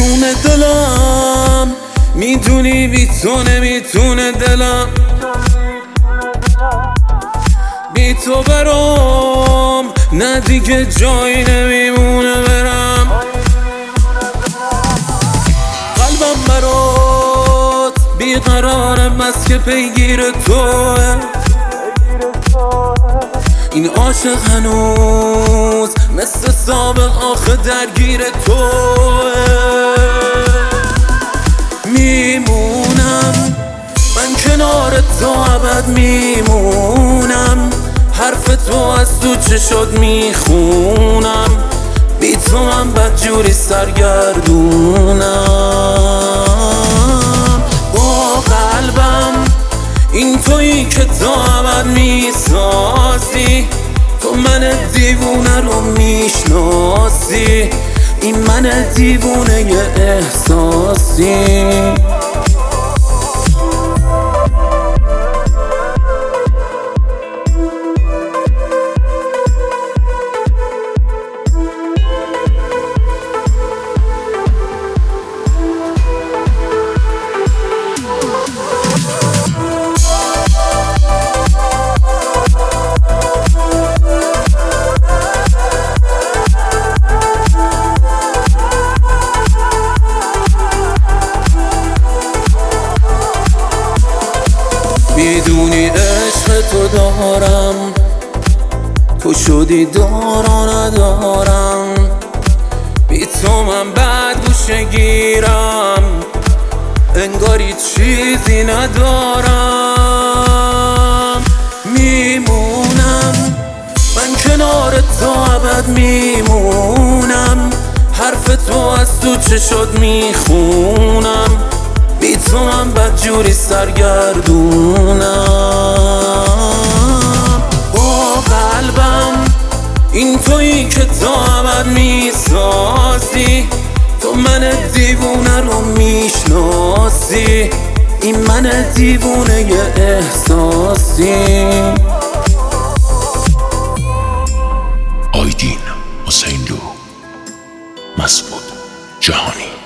میمونه دلم، میدونی بی تو نمیتونه دلم، بی تو برام نه دیگه جایی نمیمونه برم. قلبم برات بیقرارم بس که پیگیر توه، این عاشق هنوز مثل سابق آخه درگیر توه. میمونم من کنار تو ابد، میمونم حرف تو از تو چشات میخونم، بی تو من بدجوری سرگردونم. با قلبم این تویی که تو ابد میسازی، تو من دیوونه رو میشناسی، این من دیوونه ی احساسی. میدونی عشق تو دارم، تو شدی دارا ندارم، بی تو من بد گوشه گیرم، انگاری چیزی ندارم. میمونم من کنار تو ابد، میمونم حرف تو از تو چشات میخونم، بی تو من بدجوری سرگردونم. با قلبم این تویی که تو ابد میسازی، تو من دیوونه رو میشناسی، این من دیوونه ی احساسی. آیدین حسین لو، مسعود جهانی.